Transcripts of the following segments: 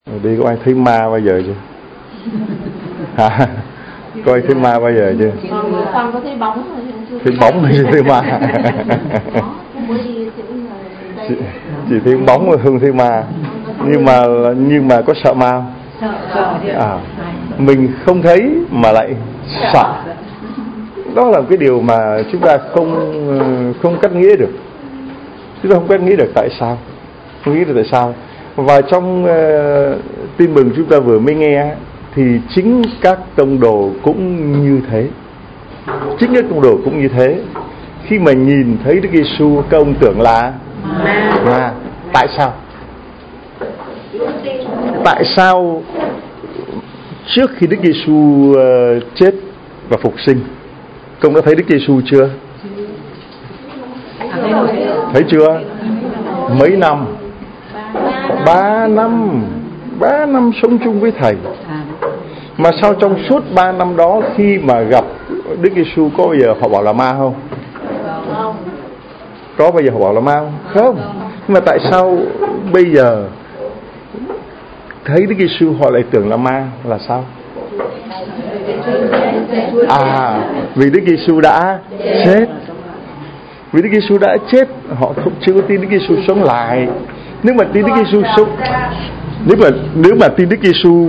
Đi có ai thấy ma bao giờ chưa? Hả? Có ai thấy ma bao giờ chưa? Con có thấy bóng rồi. Thấy bóng hay thấy ma? Chỉ thấy bóng mà không thấy ma. Nhưng mà có sợ ma không? Sợ. Mình không thấy mà lại sợ. Đó là cái điều mà chúng ta không cách nghĩa được. Chúng ta không cách nghĩa được tại sao. Không nghĩ được tại sao. Và trong tin mừng chúng ta vừa mới nghe thì chính các tông đồ cũng như thế. Chính các tông đồ cũng như thế. Khi mà nhìn thấy Đức Giêsu, các ông tưởng là ma. Tại sao? Tại sao trước khi Đức Giêsu chết và phục sinh, công đã thấy Đức Giêsu chưa? Thấy chưa? Mấy năm? 3 năm. 3 năm sống chung với Thầy. Mà sao trong suốt 3 năm đó khi mà gặp Đức Giêsu có bao giờ họ bảo là ma không? Có bao giờ họ bảo là ma không? Không. Nhưng mà tại sao bây giờ thấy Đức Giêsu họ lại tưởng là ma là sao? Vì Đức Giêsu đã chết. Vì Đức Giêsu đã chết, họ chưa có tin Đức Giêsu sống lại. Nếu mà tin Đức Giêsu sống, nếu mà tin Đức Giêsu,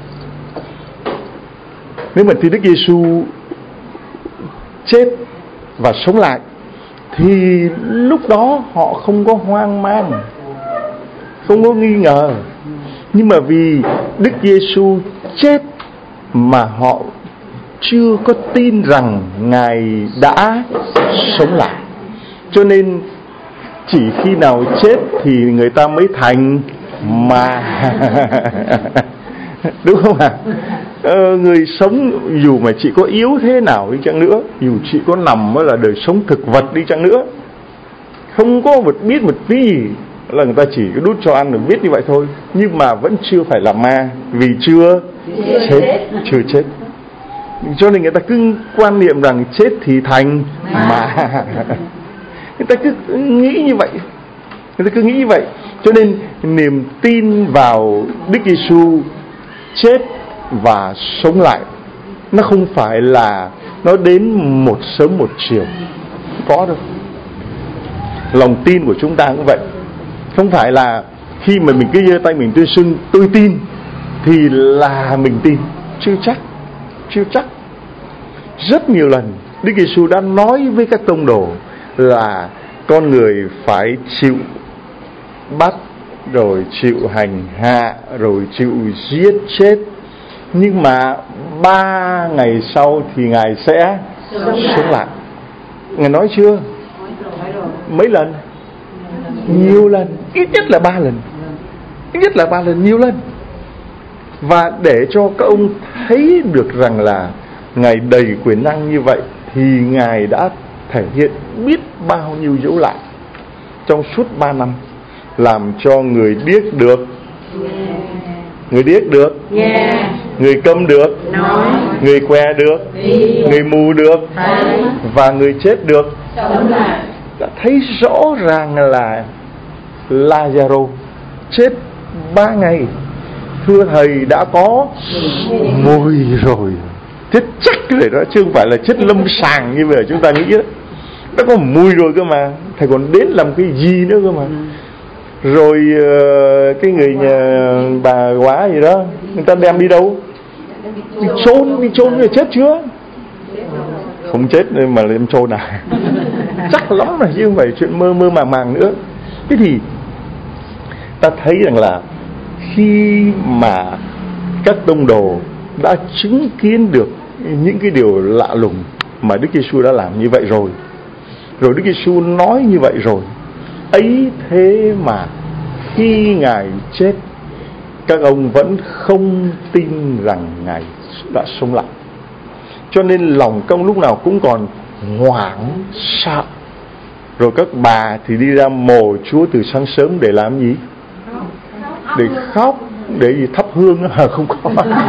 nếu mà tin Đức Giêsu chết và sống lại thì lúc đó họ không có hoang mang, không có nghi ngờ. Nhưng mà vì Đức Giêsu chết mà họ chưa có tin rằng Ngài đã sống lại. Cho nên chỉ khi nào chết thì người ta mới thành ma. Đúng không ạ? Người sống dù mà chị có yếu thế nào đi chăng nữa, dù chị có nằm là đời sống thực vật đi chăng nữa, không có biết một tí gì, là người ta chỉ đút cho ăn rồi biết như vậy thôi, nhưng mà vẫn chưa phải là ma, vì chưa chết. Cho nên người ta cứ quan niệm rằng chết thì thành ma. Người ta cứ nghĩ như vậy. Cho nên niềm tin vào Đức Giêsu chết và sống lại, nó không phải là nó đến một sớm một chiều, không có đâu. Lòng tin của chúng ta cũng vậy. Không phải là khi mà mình cứ giơ tay mình tuyên xưng tôi tin thì là mình tin. Chưa chắc. Rất nhiều lần Đức Giêsu đã nói với các tông đồ là con người phải chịu bắt, rồi chịu hành hạ, rồi chịu giết chết, nhưng mà 3 ngày sau thì Ngài sẽ sống lại. Ngài nói chưa? Mấy lần? Nhiều lần. Ít nhất là 3 lần. Nhiều lần. Và để cho các ông thấy được rằng là Ngài đầy quyền năng như vậy thì Ngài đã thể hiện biết bao nhiêu dấu lạ trong suốt 3 năm, làm cho người điếc được, người câm được, người què được, người mù được, và người chết được. Đã thấy rõ ràng là Lazaro chết 3 ngày, thưa Thầy đã có mùi rồi, chết chắc rồi đó, chứ không phải là chết lâm sàng như bây giờ chúng ta nghĩ đó. Nó có mùi rồi cơ mà, Thầy còn đến làm cái gì nữa cơ mà. Rồi cái người nhà bà quá gì đó, người ta đem đi đâu? Đi chôn rồi, chết chưa? Không chết nên mà đem chôn à? Chắc lắm rồi chứ không phải chuyện mơ màng nữa. Thế thì ta thấy rằng là khi mà các tông đồ đã chứng kiến được những cái điều lạ lùng mà Đức Giêsu đã làm như vậy rồi Đức Giêsu nói như vậy rồi, ấy thế mà khi Ngài chết, các ông vẫn không tin rằng Ngài đã sống lại. Cho nên lòng các ông lúc nào cũng còn hoảng sợ. Rồi các bà thì đi ra mồ Chúa từ sáng sớm để làm gì? Để khóc, để gì thắp hương không có.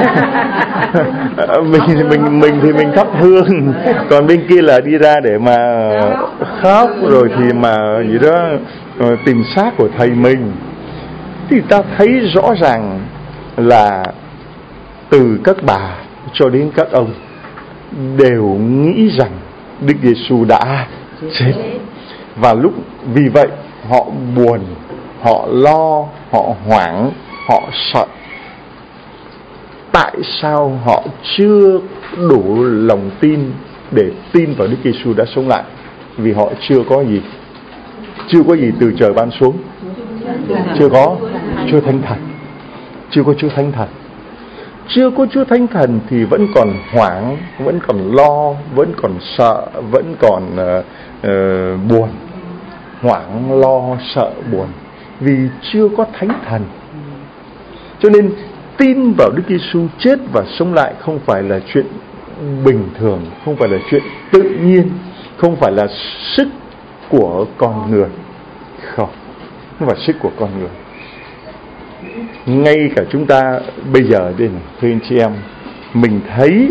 mình thì mình thắp hương, còn bên kia là đi ra để mà khóc, rồi thì mà gì đó tìm xác của Thầy mình. Thì ta thấy rõ ràng là từ các bà cho đến các ông đều nghĩ rằng Đức Giêsu đã chết. Và vì vậy họ buồn, họ lo, họ hoảng, họ sợ. Tại sao họ chưa đủ lòng tin để tin vào Đức Giêsu đã sống lại? Vì họ chưa có gì từ trời ban xuống. Chưa Thánh Thần. Chưa có Chúa Thánh Thần. Chưa có Chúa Thánh Thần thì vẫn còn hoảng, vẫn còn lo, vẫn còn sợ, vẫn còn buồn. Hoảng, lo, sợ, buồn. Vì chưa có Thánh Thần. Cho nên tin vào Đức Giêsu chết và sống lại không phải là chuyện bình thường, không phải là chuyện tự nhiên, không phải là sức của con người. Không phải sức của con người. Ngay cả chúng ta bây giờ đây này, thưa anh chị em, mình thấy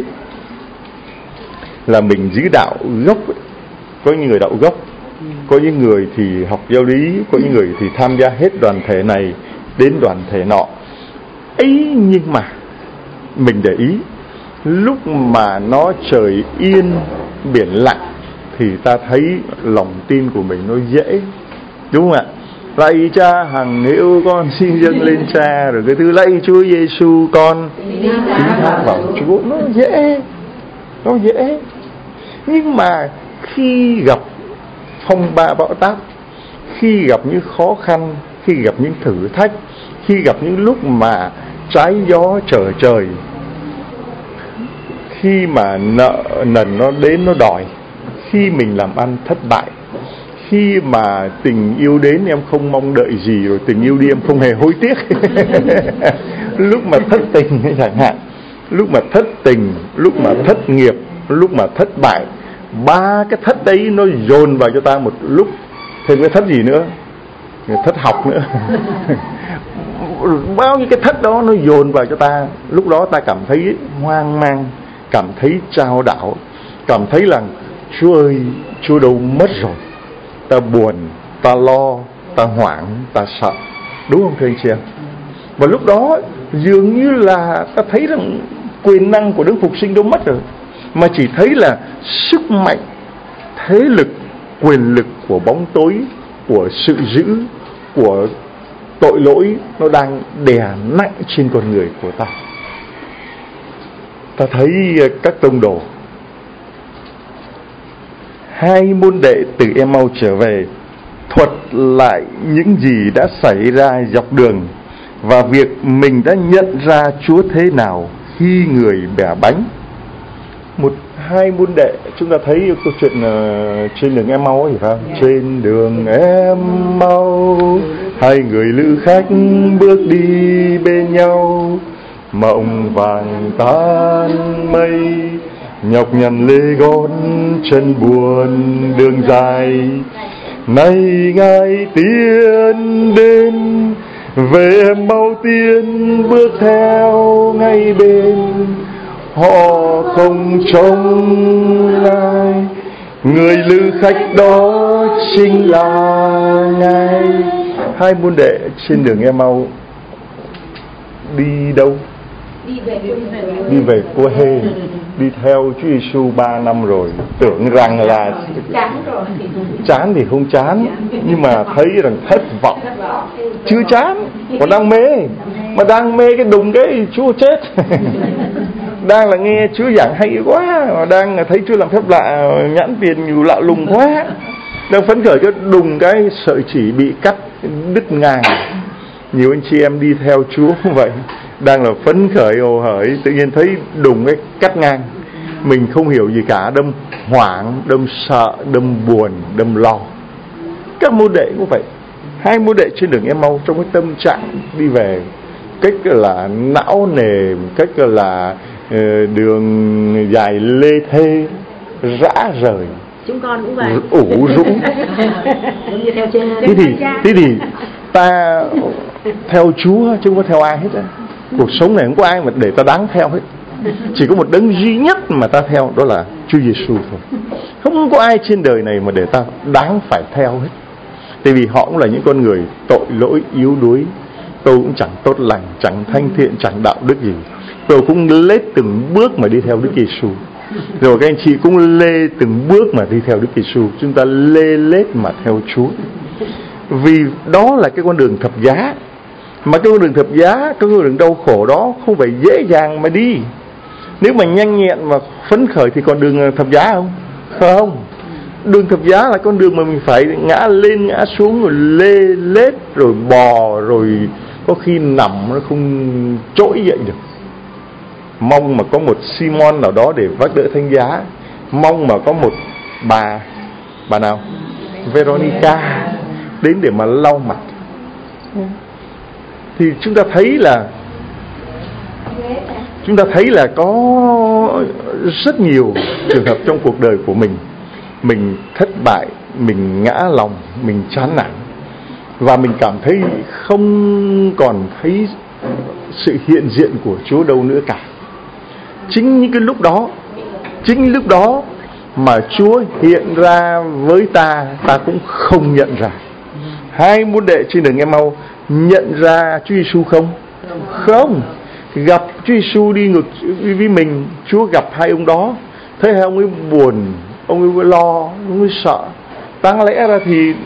là mình giữ đạo gốc ấy. Có những người đạo gốc, có những người thì học giáo lý, có những người thì tham gia hết đoàn thể này đến đoàn thể nọ ấy. Nhưng mà mình để ý, lúc mà nó trời yên biển lặng thì ta thấy lòng tin của mình nó dễ, đúng không ạ? Lạy Cha hằng hữu, con xin dâng lên Cha, rồi cái thứ lạy Chúa Giêsu, con tín thác vào Chúa. Nó dễ. Nhưng mà khi gặp phong ba bão táp, khi gặp những khó khăn, khi gặp những thử thách, khi gặp những lúc mà trái gió trở trời, khi mà nợ nần nó đến nó đòi, khi mình làm ăn thất bại, khi mà tình yêu đến em không mong đợi gì, rồi tình yêu đi em không hề hối tiếc. Lúc mà thất tình chẳng hạn, lúc mà thất tình, lúc mà thất nghiệp, lúc mà thất bại, ba cái thất đấy nó dồn vào cho ta một lúc. Thêm cái thất gì nữa? Thất học nữa. Bao nhiêu cái thất đó nó dồn vào cho ta. Lúc đó ta cảm thấy hoang mang, cảm thấy chao đảo, cảm thấy rằng Chúa ơi, Chúa đâu mất rồi. Ta buồn, ta lo, ta hoảng, ta sợ. Đúng không thưa anh chị em? Và lúc đó dường như là ta thấy rằng quyền năng của Đấng Phục Sinh đâu mất rồi, mà chỉ thấy là sức mạnh, thế lực, quyền lực của bóng tối, của sự dữ, của tội lỗi nó đang đè nặng trên con người của ta. Ta thấy các tông đồ, hai môn đệ từ Em-mau trở về thuật lại những gì đã xảy ra dọc đường và việc mình đã nhận ra Chúa thế nào khi người bẻ bánh. Hai môn đệ, chúng ta thấy câu chuyện trên đường Em-mau ấy phải không? Trên đường Em-mau, hai người lữ khách bước đi bên nhau, mộng vàng tan mây, nhọc nhằn lê gót chân buồn đường dài. Nay Ngài tiến đến, về Em-mau tiến bước theo ngay bên. Họ không trông lại, người lữ khách đó chính là Ngài. Hai môn đệ trên đường Em-mau đi đâu? Đi về Cô Hê. Đi theo Chúa Giêsu 3 năm rồi, tưởng rằng là chán thì không chán, nhưng mà thấy rằng thất vọng. Chưa chán, còn đang mê, mà đang mê cái đùng cái Chúa chết. Đang là nghe Chúa giảng hay quá, mà đang thấy Chúa làm phép lạ, nhãn tiền nhiều lạ lùng quá, đang phấn khởi, cái đùng cái sợi chỉ bị cắt đứt ngang. Nhiều anh chị em đi theo Chúa vậy, đang là phấn khởi ồ hởi, tự nhiên thấy đùng cái cắt ngang, mình không hiểu gì cả, đâm hoảng, đâm sợ, đâm buồn, đâm lo. Các môn đệ cũng vậy. Hai môn đệ trên đường Em-mau trong cái tâm trạng đi về cách là não nề, cách là đường dài lê thê, rã rời, chúng con cũng vậy, ủ rũ. Thế thì ta theo Chúa chứ không có theo ai hết á. Cuộc sống này không có ai mà để ta đáng theo hết. Chỉ có một đấng duy nhất mà ta theo, đó là Chúa Giêsu thôi. Không có ai trên đời này mà để ta đáng phải theo hết. Tại vì họ cũng là những con người tội lỗi, yếu đuối, tôi cũng chẳng tốt lành, chẳng thanh thiện, chẳng đạo đức gì. Tôi cũng lết từng bước mà đi theo Đức Giêsu. Rồi các anh chị cũng lê từng bước mà đi theo Đức Giêsu. Chúng ta lê lết mà theo Chúa. Vì đó là cái con đường thập giá. Mà cái con đường thập giá, cái con đường đau khổ đó không phải dễ dàng mà đi. Nếu mà nhanh nhẹn và phấn khởi thì còn đường thập giá không? Không. Đường thập giá là con đường mà mình phải ngã lên ngã xuống, rồi lê lết, rồi bò, rồi có khi nằm nó không trỗi dậy được. Mong mà có một Simon nào đó để vác đỡ thánh giá. Mong mà có một bà nào? Veronica đến để mà lau mặt. Thì chúng ta thấy là có rất nhiều trường hợp trong cuộc đời của mình thất bại, mình ngã lòng, mình chán nản, và mình cảm thấy không còn thấy sự hiện diện của Chúa đâu nữa cả. Chính những cái lúc đó mà Chúa hiện ra với ta cũng không nhận ra. Hai môn đệ trên đường Em-mau nhận ra Chúa Giêsu không? Không. Gặp Chúa Giêsu đi ngược với mình, Chúa gặp hai ông đó, thấy hai ông ấy buồn, ông ấy lo, ông ấy sợ. Đáng lẽ ra thì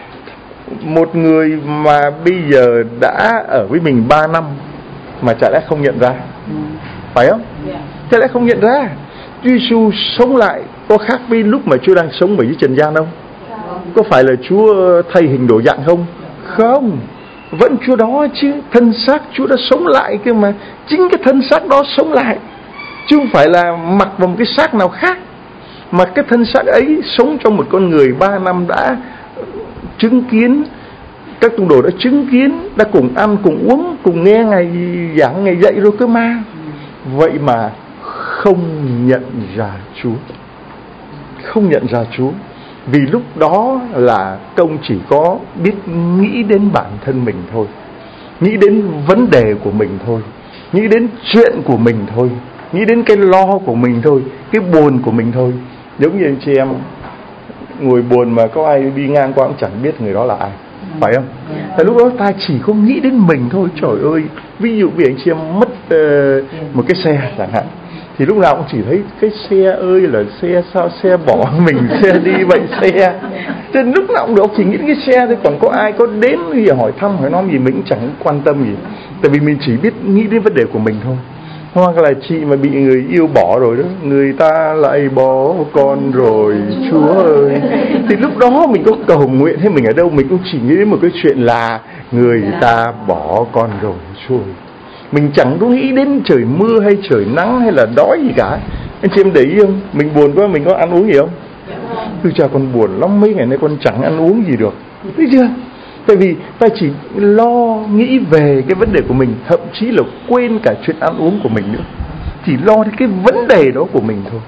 một người mà bây giờ đã ở với mình 3 năm mà chả lẽ không nhận ra, phải không? Chả lẽ không nhận ra Chúa Giêsu sống lại có khác với lúc mà Chúa đang sống ở dưới trần gian không? Có phải là Chúa thay hình đổi dạng không? Không. Vẫn Chúa đó chứ. Thân xác Chúa đã sống lại cơ mà. Chính cái thân xác đó sống lại, chứ không phải là mặc vào một cái xác nào khác. Mà cái thân xác ấy sống trong một con người 3 năm đã chứng kiến, các tông đồ đã chứng kiến, đã cùng ăn, cùng uống, cùng nghe Ngài giảng, Ngài dạy rồi cơ mà. Vậy mà không nhận ra Chúa. Không nhận ra Chúa. Vì lúc đó là công chỉ có biết nghĩ đến bản thân mình thôi, nghĩ đến vấn đề của mình thôi, nghĩ đến chuyện của mình thôi, nghĩ đến cái lo của mình thôi, cái buồn của mình thôi. Giống như anh chị em ngồi buồn mà có ai đi ngang qua cũng chẳng biết người đó là ai, phải không? Tại lúc đó ta chỉ có nghĩ đến mình thôi. Trời ơi, ví dụ vì anh chị em mất một cái xe chẳng hạn, thì lúc nào cũng chỉ thấy cái xe ơi là xe, sao xe bỏ mình, xe đi vậy xe. Cho nên lúc nào cũng được chỉ nghĩ đến cái xe thôi. Còn có ai có đến gì hỏi thăm hỏi nói gì mình cũng chẳng quan tâm gì. Tại vì mình chỉ biết nghĩ đến vấn đề của mình thôi. Hoặc là chị mà bị người yêu bỏ rồi đó, người ta lại bỏ con rồi, Chúa ơi. Thì lúc đó mình có cầu nguyện hay mình ở đâu, mình cũng chỉ nghĩ đến một cái chuyện là người ta bỏ con rồi, Chúa ơi. Mình chẳng có nghĩ đến trời mưa hay trời nắng hay là đói gì cả. Anh chị em để ý không? Mình buồn quá mình có ăn uống gì không? Tôi chả, con buồn lắm, mấy ngày nay con chẳng ăn uống gì được. Thấy chưa? Tại vì ta chỉ lo nghĩ về cái vấn đề của mình, thậm chí là quên cả chuyện ăn uống của mình nữa. Chỉ lo đến cái vấn đề đó của mình thôi.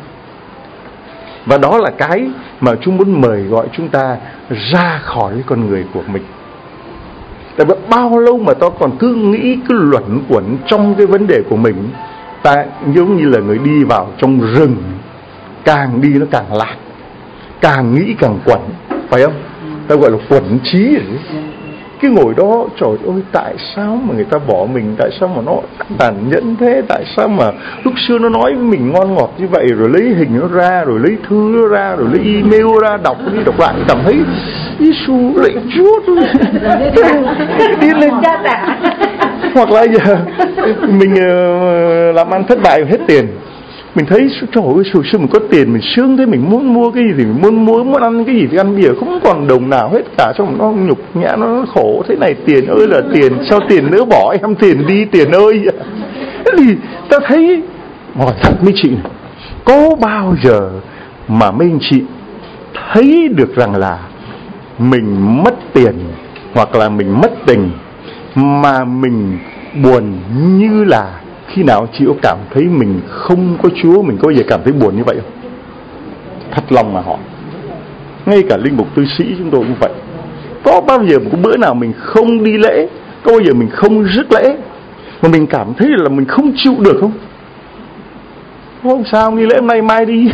Và đó là cái mà Chúa muốn mời gọi chúng ta ra khỏi cái con người của mình. Tại vì bao lâu mà ta còn cứ nghĩ, cứ luẩn quẩn trong cái vấn đề của mình. Ta giống như là người đi vào trong rừng, càng đi nó càng lạc, càng nghĩ càng quẩn, phải không? Ta gọi là quẩn trí rồi. Cái ngồi đó, trời ơi, tại sao mà người ta bỏ mình, tại sao mà nó tàn nhẫn thế, tại sao mà lúc xưa nó nói với mình ngon ngọt như vậy, rồi lấy hình nó ra, rồi lấy thư nó ra, rồi lấy email ra, đọc đi đọc lại, cảm thấy Giêsu lạy Chúa đi lên. Hoặc là giờ mình làm ăn thất bại hết tiền, mình thấy trời ơi, sao mình có tiền, mình sướng thế, mình muốn mua cái gì thì mình muốn ăn cái gì thì ăn, bây giờ không còn đồng nào hết cả, xong nó nhục nhã, nó khổ thế này. Tiền ơi là tiền, sao tiền nữa bỏ em, tiền đi, tiền ơi. Thế thì ta thấy, hỏi thật mấy chị này, có bao giờ mà mấy anh chị thấy được rằng là mình mất tiền hoặc là mình mất tình mà mình buồn như là khi nào chị có cảm thấy mình không có Chúa, mình có bao giờ cảm thấy buồn như vậy không? Thật lòng mà hỏi. Ngay cả linh mục tư sĩ chúng tôi cũng vậy. Có bao giờ một bữa nào mình không đi lễ, có bao giờ mình không rước lễ mà mình cảm thấy là mình không chịu được không? Không sao, đi lễ hôm nay mai đi.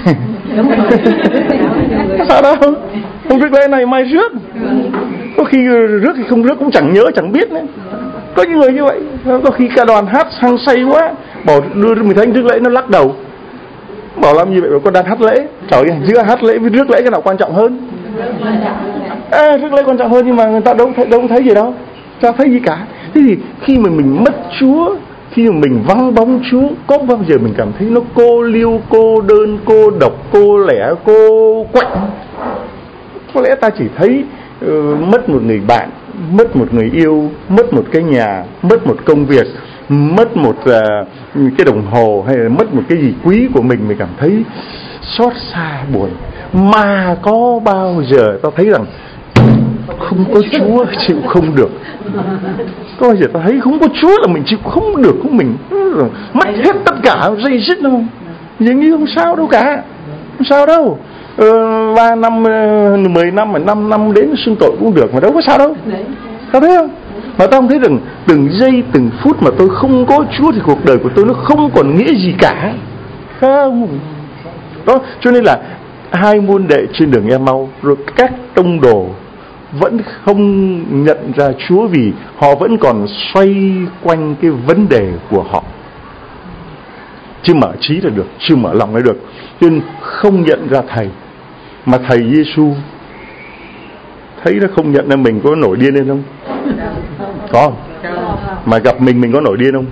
Sao đâu? Không rước lễ này mai rước. Có khi rước thì không rước cũng chẳng nhớ, chẳng biết nữa. Có những người như vậy, có khi cả đoàn hát hăng say quá, bảo đưa mình thấy rước lễ nó lắc đầu, bảo làm gì vậy, con đang hát lễ. Trời ơi, giữa hát lễ với rước lễ cái nào quan trọng hơn? Rước lễ quan trọng hơn, nhưng mà người ta đâu thấy gì đâu, chả thấy gì cả. Thế thì khi mà mình mất Chúa, khi mà mình vắng bóng Chúa, có bao giờ mình cảm thấy nó cô liêu, cô đơn, cô độc, cô lẻ, cô quạnh? Có lẽ ta chỉ thấy mất một người bạn, mất một người yêu, mất một cái nhà, mất một công việc, mất một cái đồng hồ, hay là mất một cái gì quý của mình cảm thấy xót xa buồn. Mà có bao giờ ta thấy rằng không có Chúa chịu không được? Có bao giờ ta thấy không có Chúa là mình chịu không được, không, mình mất hết tất cả, dây dứt đâu, dường như không sao đâu cả, không sao đâu. 3 năm, 10 năm, 5 năm đến xưng tội cũng được, mà đâu có sao đâu. Ta thấy không? Mà ta không thấy rằng từng giây từng phút mà tôi không có Chúa thì cuộc đời của tôi nó không còn nghĩa gì cả, không? Đó, cho nên là 2 môn đệ trên đường Emau, rồi các tông đồ vẫn không nhận ra Chúa, vì họ vẫn còn xoay quanh cái vấn đề của họ. Chưa mở trí là được, chưa mở lòng là được, nên không nhận ra Thầy. Mà Thầy Giêsu thấy nó không nhận ra mình, có nổi điên lên không? Có không? Mà gặp mình có nổi điên không?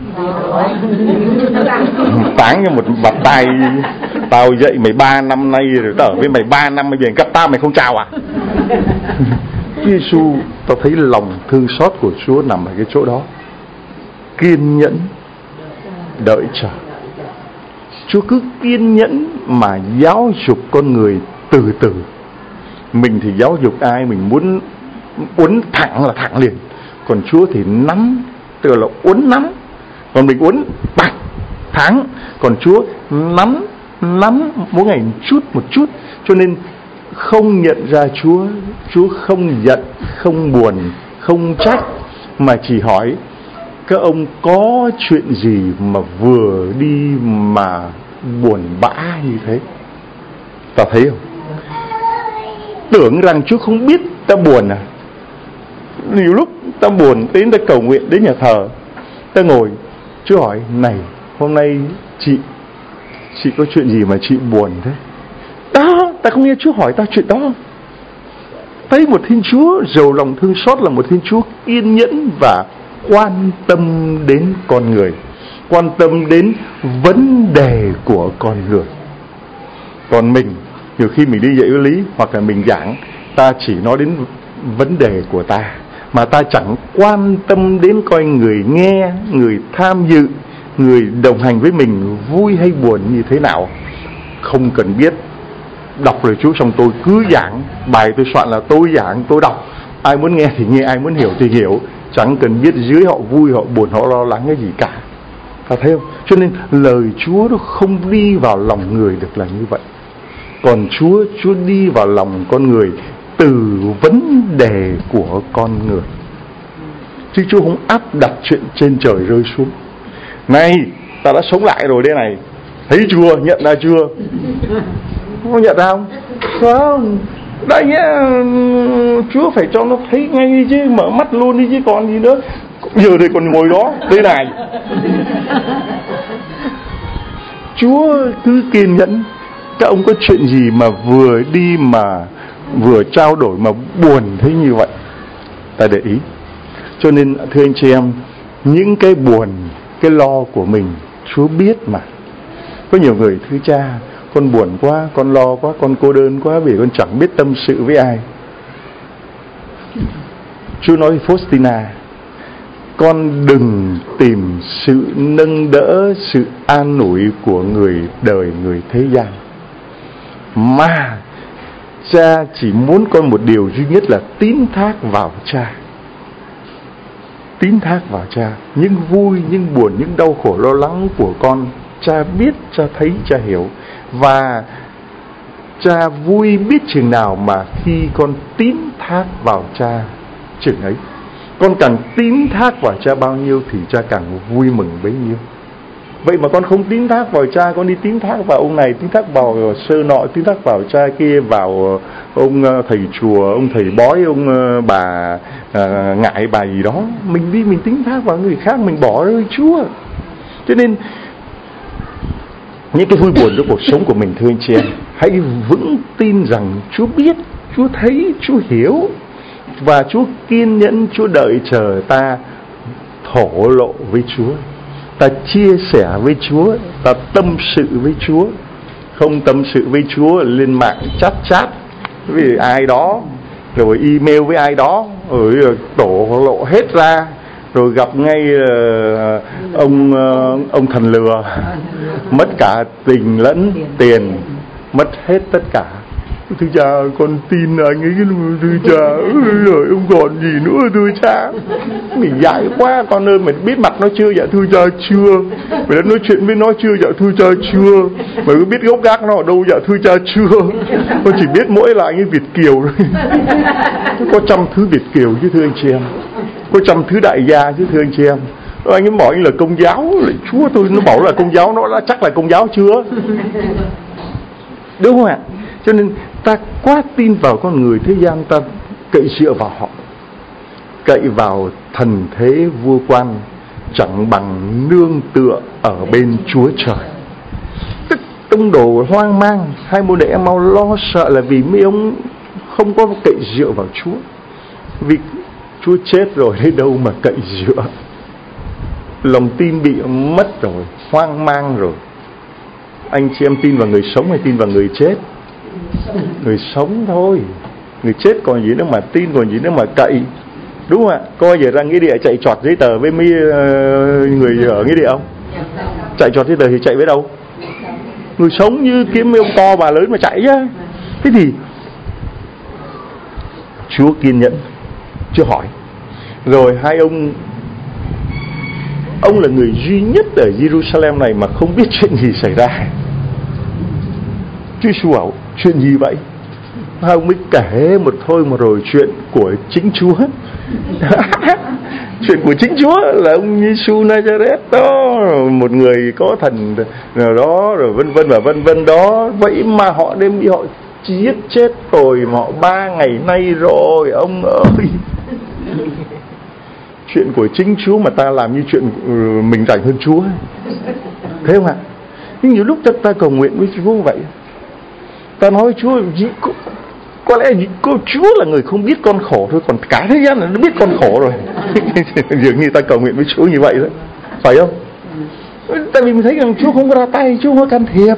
Táng cho một bạt tay, tao dậy mày 3 năm nay rồi, tao ở với mày 3 năm, bây giờ gặp tao mày không chào à? Giêsu, tao thấy lòng thương xót của Chúa nằm ở cái chỗ đó, kiên nhẫn đợi chờ. Chúa cứ kiên nhẫn mà giáo dục con người từ từ. Mình thì giáo dục ai mình muốn uốn thẳng là thẳng liền, còn Chúa thì nắm, tức là uốn nắm. Còn mình uốn bạch thẳng, còn Chúa nắm mỗi ngày một chút. Cho nên không nhận ra Chúa, Chúa không giận, không buồn, không trách, mà chỉ hỏi các ông có chuyện gì mà vừa đi mà buồn bã như thế? Ta thấy không? Tưởng rằng Chúa không biết ta buồn à? Nhiều lúc ta buồn, đến ta cầu nguyện đến nhà thờ, ta ngồi, Chúa hỏi: này, hôm nay chị có chuyện gì mà chị buồn thế? Đó, ta không nghe Chúa hỏi ta chuyện đó. Thấy một Thiên Chúa giàu lòng thương xót là một Thiên Chúa kiên nhẫn và quan tâm đến con người, quan tâm đến vấn đề của con người. Còn mình, nhiều khi mình đi dạy giáo lý hoặc là mình giảng, ta chỉ nói đến vấn đề của ta, mà ta chẳng quan tâm đến coi người nghe, người tham dự, người đồng hành với mình vui hay buồn như thế nào. Không cần biết. Đọc lời Chúa xong tôi cứ giảng, bài tôi soạn là tôi giảng, tôi đọc, ai muốn nghe thì nghe, ai muốn hiểu thì hiểu, chẳng cần biết dưới họ vui, họ buồn, họ lo lắng cái gì cả. Ta thấy không? Cho nên lời Chúa nó không đi vào lòng người được là như vậy. Còn Chúa đi vào lòng con người từ vấn đề của con người, chứ Chúa không áp đặt chuyện trên trời rơi xuống. Này, ta đã sống lại rồi đây này, thấy chưa, nhận ra chưa? Có nhận ra không? Không. Đấy nhá, Chúa phải cho nó thấy ngay đi chứ, mở mắt luôn đi chứ còn gì nữa. Giờ đây còn ngồi đó, đây này. Chúa cứ kiên nhẫn. Các ông có chuyện gì mà vừa đi mà vừa trao đổi mà buồn thế như vậy? Ta để ý. Cho nên thưa anh chị em, những cái buồn, cái lo của mình Chúa biết mà. Có nhiều người: thưa cha, con buồn quá, con lo quá, con cô đơn quá vì con chẳng biết tâm sự với ai. Chúa nói với Faustina: con đừng tìm sự nâng đỡ, sự an ủi của người đời, người thế gian, mà cha chỉ muốn con một điều duy nhất là tín thác vào cha. Tín thác vào cha. Những vui, những buồn, những đau khổ, lo lắng của con, cha biết, cha thấy, cha hiểu. Và cha vui biết chừng nào mà khi con tín thác vào cha chừng ấy. Con càng tín thác vào cha bao nhiêu thì cha càng vui mừng bấy nhiêu. Vậy mà con không tín thác vào cha, con đi tín thác vào ông này, tín thác vào sơ nọ, tín thác vào cha kia, vào ông thầy chùa, ông thầy bói, ông bà ngại bà gì đó. Mình đi mình tín thác vào người khác, mình bỏ rơi Chúa. Cho nên những cái vui buồn trong cuộc sống của mình, thưa anh chị em, hãy vững tin rằng Chúa biết, Chúa thấy, Chúa hiểu, và Chúa kiên nhẫn, Chúa đợi chờ ta thổ lộ với Chúa, ta chia sẻ với Chúa, ta tâm sự với Chúa. Không tâm sự với Chúa lên mạng chat với ai đó, rồi email với ai đó, rồi đổ lộ hết ra, rồi gặp ngay ông thần lừa, mất cả tình lẫn tiền, mất hết tất cả. Thưa cha, con tin anh ấy luôn, thưa cha. Rồi ông còn gì nữa thưa cha? Mình dại quá con ơi, mình biết mặt nó chưa? Dạ thưa cha chưa. Mình đã nói chuyện với nó chưa? Dạ thưa cha chưa. Mày có biết gốc gác nó ở đâu? Dạ thưa cha chưa. Con chỉ biết mỗi là anh ấy Việt kiều thôi. Có trăm thứ Việt kiều chứ thưa anh chị em, có trăm thứ đại gia chứ thưa anh chị em. Anh ấy bảo anh là công giáo, Chúa tôi nó bảo là công giáo, nó đã chắc là công giáo chưa? Đúng không ạ? Cho nên ta quá tin vào con người thế gian, ta cậy dựa vào họ, cậy vào thần thế vua quan, chẳng bằng nương tựa ở bên Chúa Trời. Tức tông đồ hoang mang, hai môn đệ em mau lo sợ là vì mấy ông không có cậy dựa vào Chúa. Vì Chúa chết rồi đấy, đâu mà cậy dựa. Lòng tin bị mất rồi, hoang mang rồi. Anh chị em tin vào người sống hay tin vào người chết? Người sống thôi. Người chết còn gì nữa mà tin, còn gì nữa mà cậy. Đúng không ạ? Coi giờ ra nghĩa địa chạy trọt giấy tờ với mấy người ở nghĩa địa không? Chạy trọt giấy tờ thì chạy với đâu? Người sống như kiếm mấy ông to bà lớn mà chạy chứ. Thế thì Chúa kiên nhẫn, Chúa hỏi. Rồi hai ông là người duy nhất ở Jerusalem này mà không biết chuyện gì xảy ra. Chúa Giêsu bảo chuyện gì vậy? Hai ông mới kể một rồi chuyện của chính Chúa. Chuyện của chính Chúa là ông Giêsu Nazareth đó, một người có thần nào đó, rồi vân vân đó. Vậy mà họ đem đi họ giết chết rồi họ 3 ngày nay rồi ông ơi. Chuyện của chính Chúa mà ta làm như chuyện mình rảnh hơn Chúa, thấy không ạ? Nhưng nhiều lúc ta cầu nguyện với Chúa như vậy, ta nói với Chúa, có lẽ Chúa là người không biết con khổ thôi, còn cả thế gian là nó biết con khổ rồi. Dường như ta cầu nguyện với Chúa như vậy đó, phải không? Tại vì mình thấy rằng Chúa không có ra tay, Chúa không có can thiệp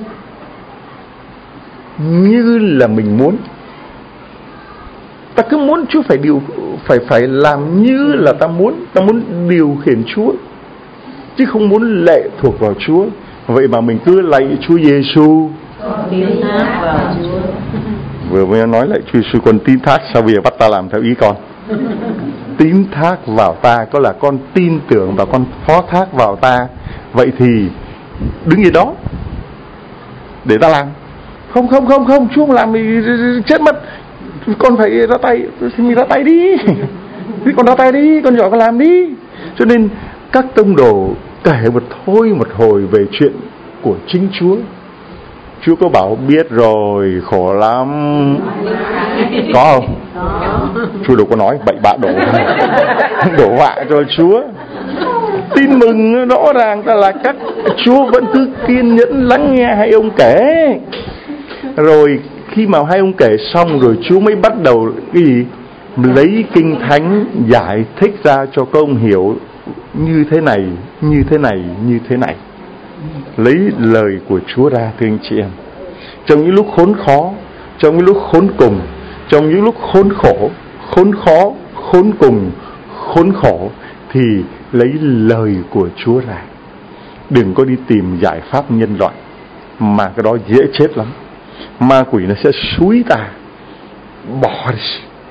như là mình muốn. Ta cứ muốn Chúa phải làm như là ta muốn điều khiển Chúa, chứ không muốn lệ thuộc vào Chúa. Vậy mà mình cứ lạy Chúa Giêsu. Tín thác vào Chúa. Vừa mới nói lại Chúa Giêsu, con tín thác, sao bây giờ bắt ta làm theo ý con? Tín thác vào ta có là con tin tưởng và con phó thác vào ta. Vậy thì đứng gì đó để ta làm. Không, Chúa không làm thì chết mất. Con phải ra tay thì mình ra tay đi. Con ra tay đi, con giỏi con làm đi. Cho nên các tông đồ kể một hồi về chuyện của chính Chúa. Chúa có bảo biết rồi, khổ lắm. Có không? Chúa đâu có nói bậy bạ đổ vạ cho Chúa. Tin mừng rõ ràng là các Chúa vẫn cứ kiên nhẫn lắng nghe hai ông kể. Rồi khi mà hai ông kể xong rồi Chúa mới bắt đầu cái gì? Lấy kinh thánh giải thích ra cho các ông hiểu như thế này, như thế này, như thế này. Lấy lời của Chúa ra, thưa anh chị em. Trong những lúc khốn khó, trong những lúc khốn cùng, trong những lúc khốn khổ, khốn khó, khốn cùng, khốn khổ, thì lấy lời của Chúa ra. Đừng có đi tìm giải pháp nhân loại, mà cái đó dễ chết lắm. Ma quỷ nó sẽ xúi ta bỏ đi,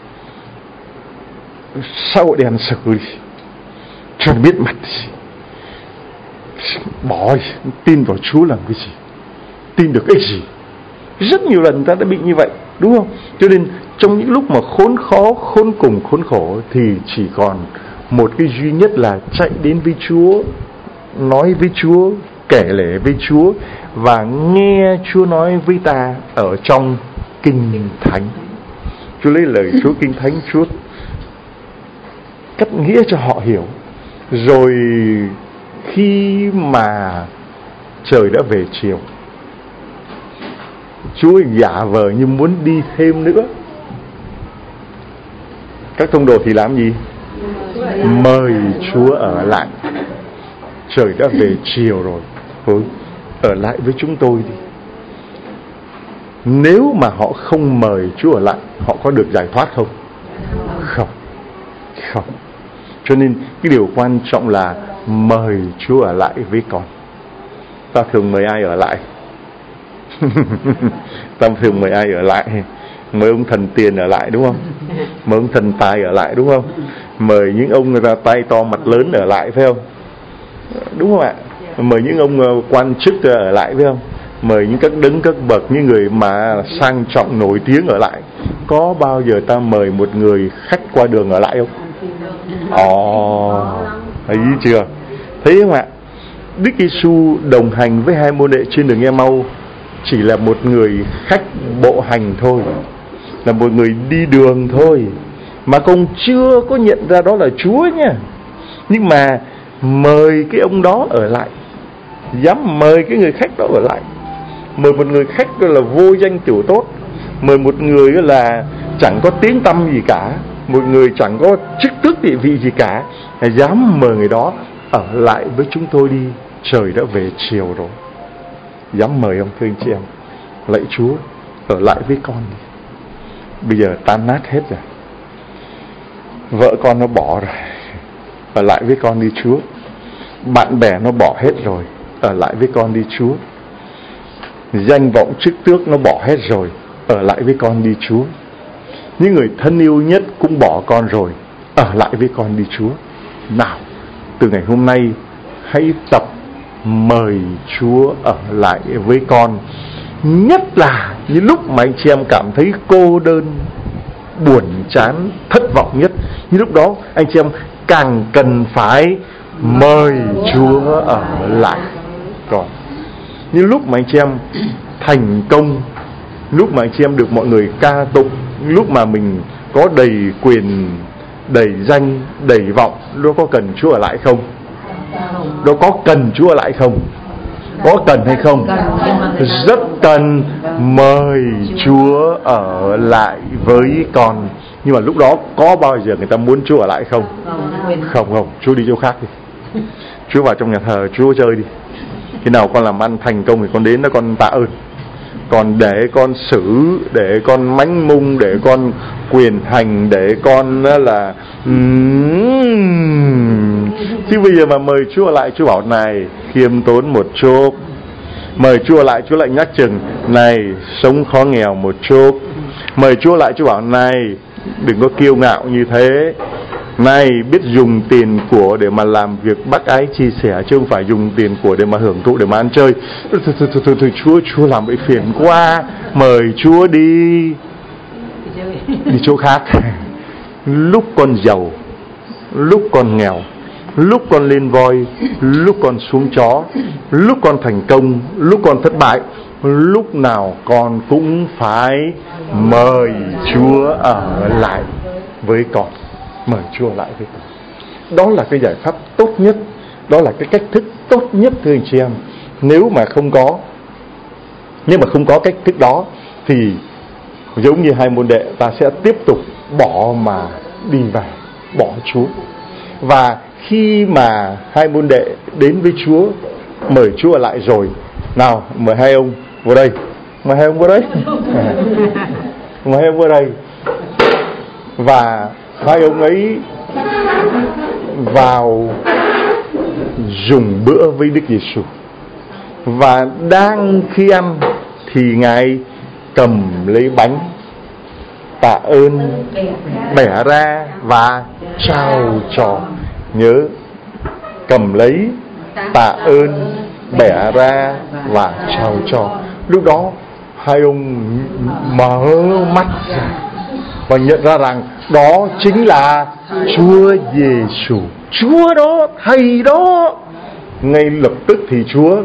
xã hội đen xử đi, cho biết mặt đi, bỏ đi. Tin vào Chúa làm cái gì? Tin được ích gì? Rất nhiều lần ta đã bị như vậy, đúng không? Cho nên trong những lúc mà khốn khó, khốn cùng, khốn khổ thì chỉ còn một cái duy nhất là chạy đến với Chúa, nói với Chúa, kể lể với Chúa và nghe Chúa nói với ta ở trong Kinh Thánh. Chúa lấy lời Chúa Kinh Thánh, Chúa cắt nghĩa cho họ hiểu. Rồi khi mà trời đã về chiều, Chúa giả vờ như muốn đi thêm nữa. Các tông đồ thì làm gì? Mời Chúa ở lại. Trời đã về chiều rồi, thôi ở lại với chúng tôi đi. Nếu mà họ không mời Chúa ở lại, họ có được giải thoát không? Không. Cho nên cái điều quan trọng là mời Chúa ở lại với con. Ta thường mời ai ở lại? Ta thường mời ai ở lại? Mời ông thần tiền ở lại, đúng không? Mời ông thần tài ở lại, đúng không? Mời những ông người ta tay to mặt lớn ở lại, phải không? Đúng không ạ? Mời những ông quan chức ở lại, phải không? Mời những các đấng các bậc, những người mà sang trọng nổi tiếng ở lại. Có bao giờ ta mời một người khách qua đường ở lại không? Thấy chưa? Thấy không ạ? Đức Giêsu đồng hành với hai môn đệ trên đường Ê-mau chỉ là một người khách bộ hành thôi, là một người đi đường thôi, mà còn chưa có nhận ra đó là Chúa nha. Nhưng mà mời cái ông đó ở lại, dám mời cái người khách đó ở lại. Mời một người khách là vô danh tiểu tốt, mời một người là chẳng có tiếng tăm gì cả, một người chẳng có chức tước địa vị gì cả, dám mời người đó ở lại với chúng tôi đi, trời đã về chiều rồi. Dám mời ông, thưa anh chị em. Lạy Chúa, ở lại với con đi. Bây giờ tan nát hết rồi, vợ con nó bỏ rồi, ở lại với con đi Chúa. Bạn bè nó bỏ hết rồi, ở lại với con đi Chúa. Danh vọng chức tước nó bỏ hết rồi, ở lại với con đi Chúa. Những người thân yêu nhất cũng bỏ con rồi, ở lại với con đi Chúa. Nào, từ ngày hôm nay hãy tập mời Chúa ở lại với con. Nhất là những lúc mà anh chị em cảm thấy cô đơn, buồn chán, thất vọng nhất, như lúc đó anh chị em càng cần phải mời Chúa ở lại. Còn như lúc mà anh chị em thành công, lúc mà anh chị em được mọi người ca tụng, lúc mà mình có đầy quyền, đầy danh, đầy vọng, nó có cần Chúa ở lại không? Nó có cần Chúa ở lại không? Có cần hay không? Rất cần mời Chúa ở lại với con. Nhưng mà lúc đó có bao giờ người ta muốn Chúa ở lại không? Không. Chúa đi chỗ khác đi. Chúa vào trong nhà thờ Chúa chơi đi. Khi nào con làm ăn thành công thì con đến đó con tạ ơn. Còn để con xử, để con mánh mung, để con quyền hành, để con là chứ bây giờ mà mời Chúa lại, Chúa bảo này, khiêm tốn một chút. Mời Chúa lại, Chúa lại nhắc chừng này, sống khó nghèo một chút. Mời Chúa lại, Chúa bảo này, đừng có kiêu ngạo như thế. Này, biết dùng tiền của để mà làm việc bác ái chia sẻ, chứ không phải dùng tiền của để mà hưởng thụ, để mà ăn chơi. Thôi Chúa làm vậy phiền quá. Mời Chúa đi chỗ khác. Lúc con giàu, lúc con nghèo, lúc con lên voi, lúc con xuống chó, lúc con thành công, lúc con thất bại, lúc nào con cũng phải mời Chúa ở lại với con. Mời Chúa lại với con. Đó là cái giải pháp tốt nhất, đó là cái cách thức tốt nhất, thưa anh chị em. Nếu mà không có cách thức đó thì giống như hai môn đệ, ta sẽ tiếp tục bỏ mà đi về, bỏ Chúa. Và khi mà hai môn đệ đến với Chúa, mời Chúa ở lại rồi, nào mời hai ông vào đây, mời hai ông vào đây, mời hai ông vào đây. Và hai ông ấy vào dùng bữa với Đức Giêsu. Và đang khi ăn thì Ngài cầm lấy bánh, tạ ơn, bẻ ra và trao cho. Nhớ, cầm lấy, tạ ơn, bẻ ra và trao cho. Lúc đó hai ông mở mắt ra và nhận ra rằng đó chính là Chúa Giêsu. Chúa đó, Thầy đó. Ngay lập tức thì Chúa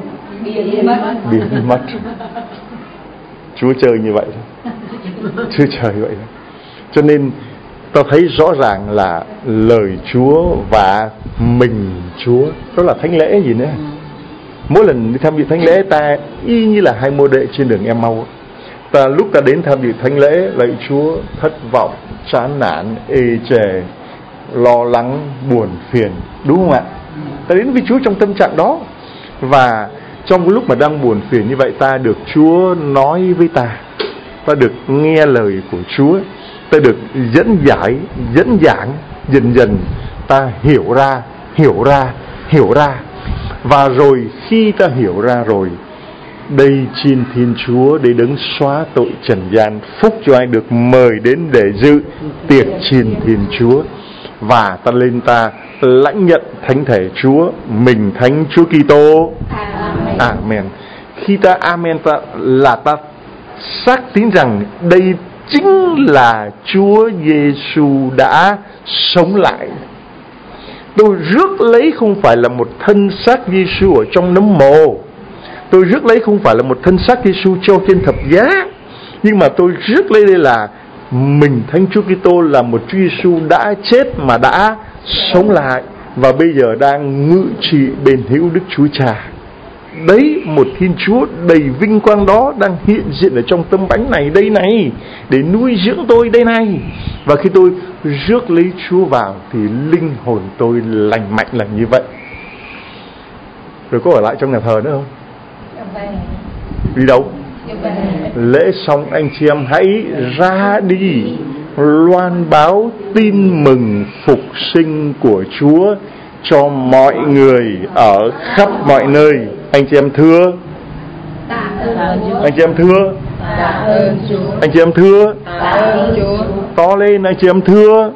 biến mất. Chúa chơi như vậy thôi. Chúa chơi vậy thôi. Cho nên ta thấy rõ ràng là lời Chúa và mình Chúa, đó là thánh lễ gì nữa. Mỗi lần đi tham dự thánh lễ ta y như là hai môn đệ trên đường Em-mau. Ta lúc ta đến tham dự thánh lễ, lạy Chúa, thất vọng, chán nản, ê chề, lo lắng, buồn phiền, đúng không ạ? Ta đến với Chúa trong tâm trạng đó. Và trong lúc mà đang buồn phiền như vậy, ta được Chúa nói với ta, ta được nghe lời của Chúa, ta được dẫn giải, dẫn giảng, dần dần ta hiểu ra. Và rồi khi ta hiểu ra rồi, đây chiên Thiên Chúa để đấng xóa tội trần gian, phúc cho ai được mời đến để dự tiệc chiên Thiên Chúa. Và ta lên ta lãnh nhận thánh thể Chúa, mình thánh Chúa Kitô. Amen. Khi ta amen, ta xác tín rằng đây chính là Chúa Giêsu đã sống lại. Tôi rước lấy không phải là một thân xác Giêsu ở trong nấm mồ, tôi rước lấy không phải là một thân xác Giêsu treo trên thập giá, nhưng mà tôi rước lấy đây là mình thánh Chúa Kitô, là một Chúa Giêsu đã chết mà đã sống lại, và bây giờ đang ngự trị bên hữu Đức Chúa Cha. Đấy, một Thiên Chúa đầy vinh quang đó đang hiện diện ở trong tấm bánh này đây này, để nuôi dưỡng tôi đây này. Và khi tôi rước lấy Chúa vào thì linh hồn tôi lành mạnh là như vậy. Rồi có ở lại trong nhà thờ nữa không? Đi đâu? Lễ xong anh chị em hãy ra đi loan báo tin mừng phục sinh của Chúa cho mọi người ở khắp mọi nơi. Anh chị em thưa, anh chị em thưa, anh chị em thưa, to lên anh chị em thưa.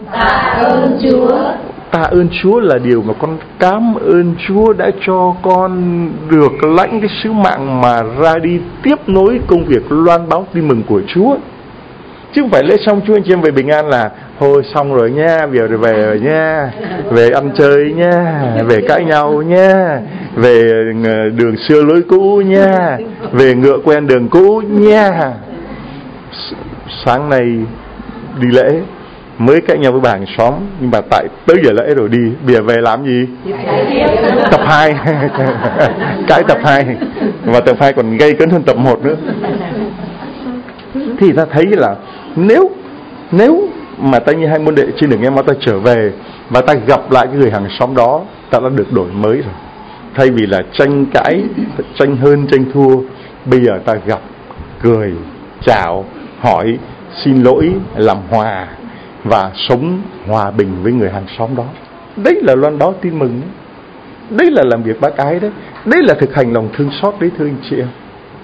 Tạ ơn Chúa là điều mà con cảm ơn Chúa đã cho con được lãnh cái sứ mạng mà ra đi tiếp nối công việc loan báo tin mừng của Chúa. Chứ không phải lễ xong Chúa anh chị em về bình an là thôi xong rồi nha, về rồi nha, về ăn chơi nha, về cãi nhau nha, về đường xưa lối cũ nha, về ngựa quen đường cũ nha. Sáng nay đi lễ mới cãi nhau với bà hàng xóm, nhưng mà tại tới giờ lễ rồi đi, bây giờ về làm gì? Tập 2 cãi tập 2, và tập 2 còn gây cấn hơn tập 1 nữa. Thì ta thấy là nếu mà ta như hai môn đệ trên đường Em-mau, ta trở về và ta gặp lại cái người hàng xóm đó, ta đã được đổi mới rồi. Thay vì là tranh cãi, tranh hơn, tranh thua, bây giờ ta gặp, cười, chào, hỏi, xin lỗi, làm hòa và sống hòa bình với người hàng xóm đó. Đấy là loan báo tin mừng. Đấy là làm việc bác ái đấy. Đấy là thực hành lòng thương xót đấy, thưa anh chị em.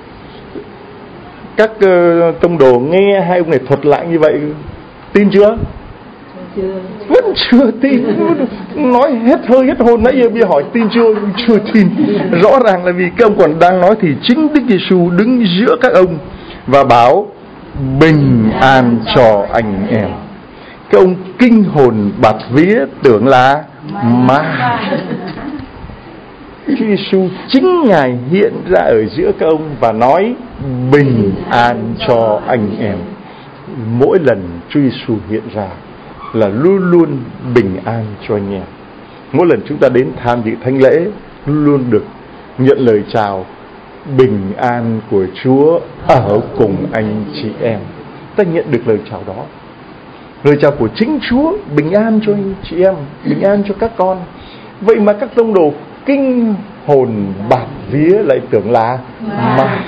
Các tông đồ nghe hai ông này thuật lại như vậy, tin chưa? Vẫn chưa tin. Nói hết hơi hết hồn nãy giờ, bây giờ hỏi tin chưa? Chưa tin. Rõ ràng là vì các ông còn đang nói thì chính Đức Giêsu đứng giữa các ông và bảo bình an cho anh em. Các ông kinh hồn bạt vía tưởng là ma. Chúa Giêsu chính Ngài hiện ra ở giữa các ông và nói bình an cho anh em. Mỗi lần Chúa Giêsu hiện ra là luôn luôn bình an cho anh em. Mỗi lần chúng ta đến tham dự thánh lễ luôn luôn được nhận lời chào bình an của Chúa ở cùng anh chị em. Ta nhận được lời chào đó, lời chào của chính Chúa, bình an cho anh chị em, bình an cho các con. Vậy mà các tông đồ kinh hồn bạt vía lại tưởng là ma.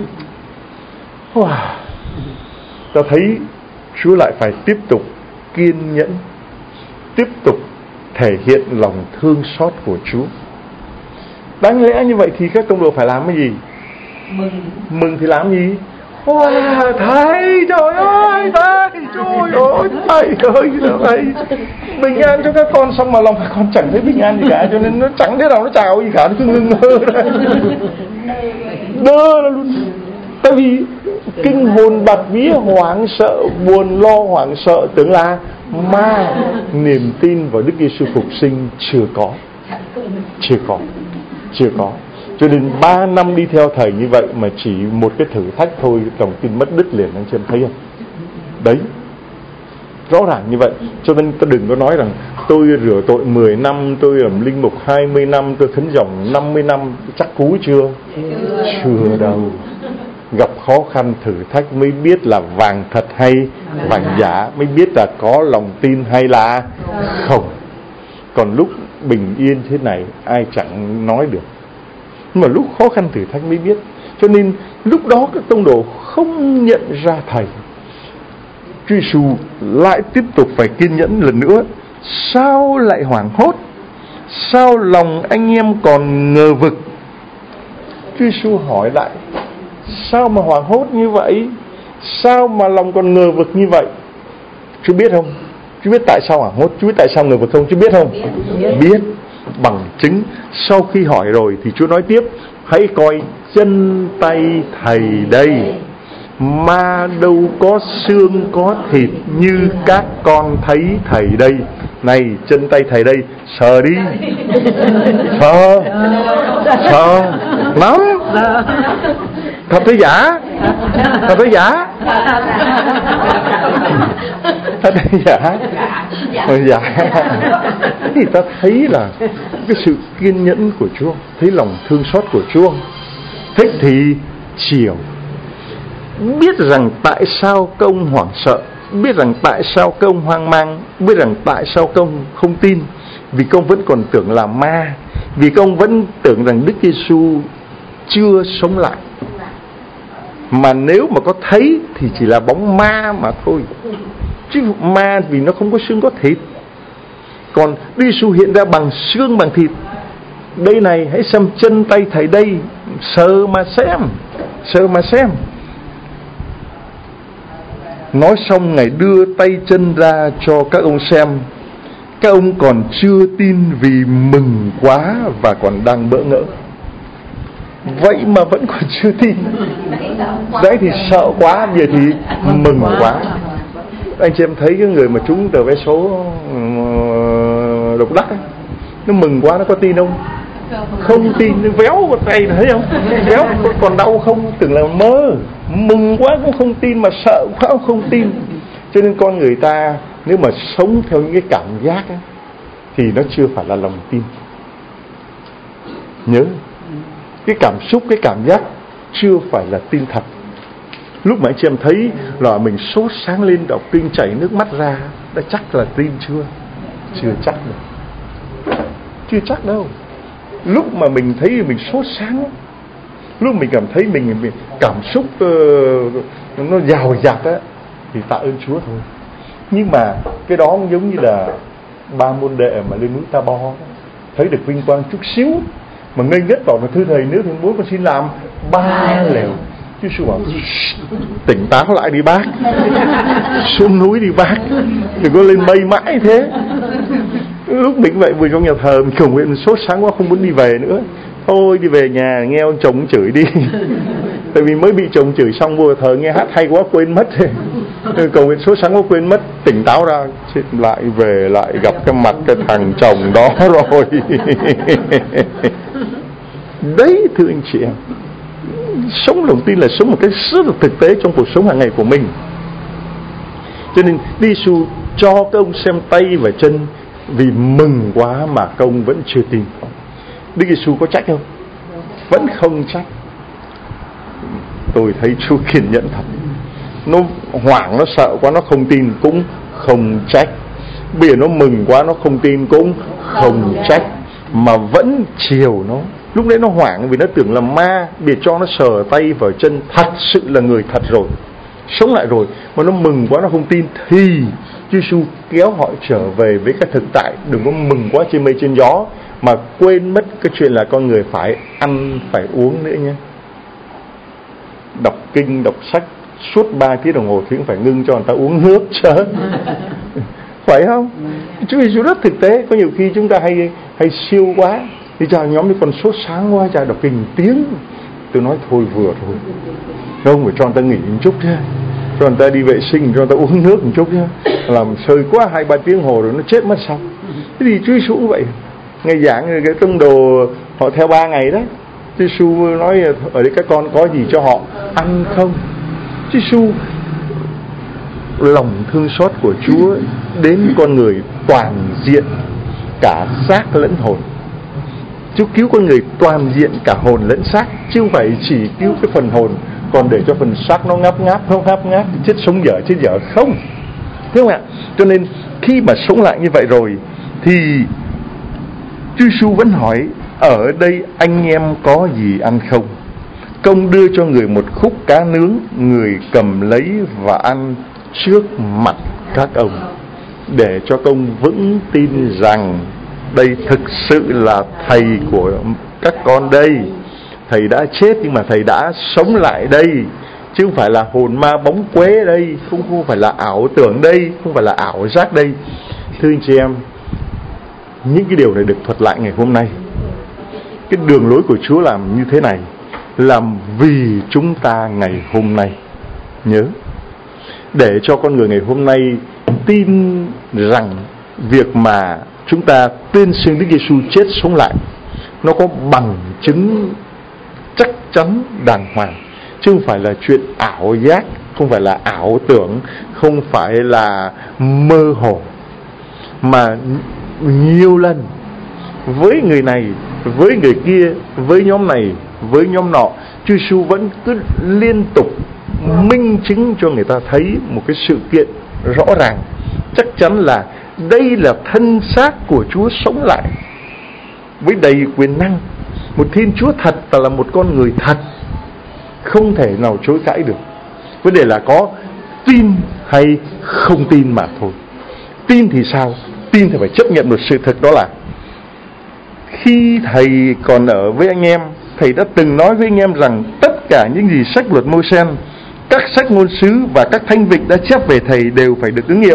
Wow. Ta thấy Chúa lại phải tiếp tục kiên nhẫn, tiếp tục thể hiện lòng thương xót của Chúa. Đáng lẽ như vậy thì các tông đồ phải làm cái gì? Mừng thì làm gì? Wow, thầy, trời ơi, thầy, trời ơi, thầy, bình an cho các con, xong mà lòng các con chẳng thấy bình an gì cả, cho nên nó chẳng thế nào nó chào gì cả, nó cứ ngơ ra, đơ ra luôn. Tại vì kinh hồn bạt vía hoảng sợ, buồn lo hoảng sợ, tưởng là ma. Niềm tin vào Đức Giêsu phục sinh chưa có. Cho nên 3 năm đi theo thầy như vậy mà chỉ một cái thử thách thôi, lòng tin mất đứt liền, anh chị em thấy không? Đấy, rõ ràng như vậy. Cho nên ta đừng có nói rằng tôi rửa tội 10 năm, tôi làm linh mục 20 năm, tôi khấn dòng 50 năm, chắc cú chưa? Chưa đâu. Gặp khó khăn thử thách mới biết là vàng thật hay vàng giả, mới biết là có lòng tin hay là không. Còn lúc bình yên thế này ai chẳng nói được, nhưng mà lúc khó khăn thử thách mới biết. Cho nên lúc đó các tông đồ không nhận ra thầy. Chúa Giêsu lại tiếp tục phải kiên nhẫn lần nữa. Sao lại hoảng hốt? Sao lòng anh em còn ngờ vực? Chúa Giêsu hỏi lại, sao mà hoảng hốt như vậy? Sao mà lòng còn ngờ vực như vậy? Chúa biết không? Chúa biết tại sao hoảng hốt? Chúa biết tại sao ngờ vực không? Chúa biết không? Biết. Bằng chứng. Sau khi hỏi rồi thì Chúa nói tiếp, hãy coi chân tay thầy đây, mà đâu có xương có thịt như các con thấy thầy đây. Này, chân tay thầy đây, sờ đi. Sờ lắm. Thật hay giả? Thật hay giả? Thật hay giả? Giả. Thì ta thấy là cái sự kiên nhẫn của Chúa, thấy lòng thương xót của Chúa. Thế thì chiều biết rằng tại sao công hoảng sợ, biết rằng tại sao công hoang mang, biết rằng tại sao công không tin. Vì công vẫn còn tưởng là ma, vì công vẫn tưởng rằng Đức Giêsu chưa sống lại. Mà nếu mà có thấy thì chỉ là bóng ma mà thôi. Chứ ma vì nó không có xương có thịt. Còn Đức Giêsu hiện ra bằng xương bằng thịt. Đây này, hãy xem chân tay thầy đây, sờ mà xem. Sờ mà xem. Nói xong Ngài đưa tay chân ra cho các ông xem. Các ông còn chưa tin vì mừng quá và còn đang bỡ ngỡ. Vậy mà vẫn còn chưa tin. Đấy thì sợ quá, giờ thì mừng quá. Anh chị em thấy cái người mà trúng tờ vé số độc đắc ấy, nó mừng quá, nó có tin không? Không tin, nó véo vào tay, thấy không? Véo còn đau không? Tưởng là mơ. Mừng quá cũng không tin, mà sợ quá cũng không tin. Cho nên con người ta nếu mà sống theo những cái cảm giác ấy, thì nó chưa phải là lòng tin. Nhớ, cái cảm xúc, cái cảm giác chưa phải là tin thật. Lúc mà anh chị em thấy là mình sốt sáng lên, đọc kinh chảy nước mắt ra, đã chắc là tin chưa? Chưa chắc đâu. Chưa chắc đâu. Lúc mà mình thấy mình sốt sáng, lúc mình cảm thấy mình cảm xúc nó dào dạt á, thì tạ ơn Chúa thôi. Nhưng mà cái đó giống như là ba môn đệ mà lên núi Ta Bo, thấy được vinh quang chút xíu mà ngây ngất bảo là thưa thầy, nếu thầy muốn con xin làm 3 lều. Chúa Giêsu bảo tỉnh táo lại đi bác, xuống núi đi bác, đừng có lên mây mãi thế. Lúc mình vậy vừa trong nhà thờ mình cầu nguyện, mình sốt sáng quá không muốn đi về nữa, thôi đi về nhà nghe ông chồng chửi đi. Tại vì mới bị chồng chửi xong vô thờ nghe hát hay quá quên mất. Cầu nguyện sốt sáng quá quên mất, tỉnh táo ra lại về lại gặp cái mặt cái thằng chồng đó rồi. Đấy thưa anh chị em, sống lòng tin là sống một cách rất là thực tế trong cuộc sống hàng ngày của mình. Cho nên Đức Giêsu cho các ông xem tay và chân vì mừng quá mà các ông vẫn chưa tin. Đức Giêsu có trách không? Vẫn không trách. Tôi thấy Chúa kiên nhẫn thật. Nó hoảng, nó sợ quá, nó không tin cũng không trách. Bây giờ nó mừng quá, nó không tin cũng không trách. Mà vẫn chiều nó. Lúc đấy nó hoảng vì nó tưởng là ma, bây giờ cho nó sờ tay vào chân, thật sự là người thật rồi, sống lại rồi. Mà nó mừng quá, nó không tin thì Chúa Giêsu kéo họ trở về với cái thực tại. Đừng có mừng quá trên mây trên gió mà quên mất cái chuyện là con người phải ăn phải uống nữa nhé. Đọc kinh, đọc sách suốt 3 tiếng đồng hồ thì cũng phải ngưng cho người ta uống nước chứ. Phải không? Chúa Giêsu rất thực tế. Có nhiều khi chúng ta hay siêu quá, thì chào nhóm đi còn sốt sáng quá, chào đọc kinh tiếng. Tôi nói thôi vừa thôi, không phải cho người ta nghỉ một chút chứ, cho người ta đi vệ sinh, cho người ta uống nước một chút chứ. Làm sơi quá 2-3 tiếng hồ rồi nó chết mất xong. Thế thì Chúa Giêsu cũng vậy. Ngày giảng cái tông đồ họ theo 3 ngày đấy, Chúa Giêsu nói ở đây các con có gì cho họ ăn không? Chúa Giêsu lòng thương xót của Chúa đến con người toàn diện, cả xác lẫn hồn. Chúa cứu con người toàn diện cả hồn lẫn xác, chứ không phải chỉ cứu cái phần hồn, còn để cho phần xác nó ngáp ngáp chết sống dở không. Thấy không ạ? Cho nên khi mà sống lại như vậy rồi thì Chúa Giêsu vẫn hỏi: ở đây anh em có gì ăn không? Công đưa cho người một khúc cá nướng, người cầm lấy và ăn trước mặt các ông, để cho công vững tin rằng đây thực sự là thầy của các con đây. Thầy đã chết nhưng mà thầy đã sống lại đây, chứ không phải là hồn ma bóng quế đây, không phải là ảo tưởng đây, không phải là ảo giác đây. Thưa anh chị em, những cái điều này được thuật lại ngày hôm nay. Cái đường lối của Chúa làm như thế này, làm vì chúng ta ngày hôm nay. Nhớ, để cho con người ngày hôm nay tin rằng việc mà chúng ta tuyên xưng Đức Giêsu chết sống lại, nó có bằng chứng chắc chắn đàng hoàng, chứ không phải là chuyện ảo giác, không phải là ảo tưởng, không phải là mơ hồ. Mà nhiều lần với người này, với người kia, với nhóm này, với nhóm nọ, Chúa Giêsu vẫn cứ liên tục minh chứng cho người ta thấy một cái sự kiện rõ ràng, chắc chắn là đây là thân xác của Chúa sống lại với đầy quyền năng. Một Thiên Chúa thật là một con người thật, không thể nào chối cãi được. Vấn đề là có tin hay không tin mà thôi. Tin thì sao? Tin thì phải chấp nhận một sự thật, đó là khi Thầy còn ở với anh em, Thầy đã từng nói với anh em rằng tất cả những gì sách luật Môi-se, các sách ngôn sứ và các thánh vịnh đã chép về Thầy đều phải được ứng nghiệm.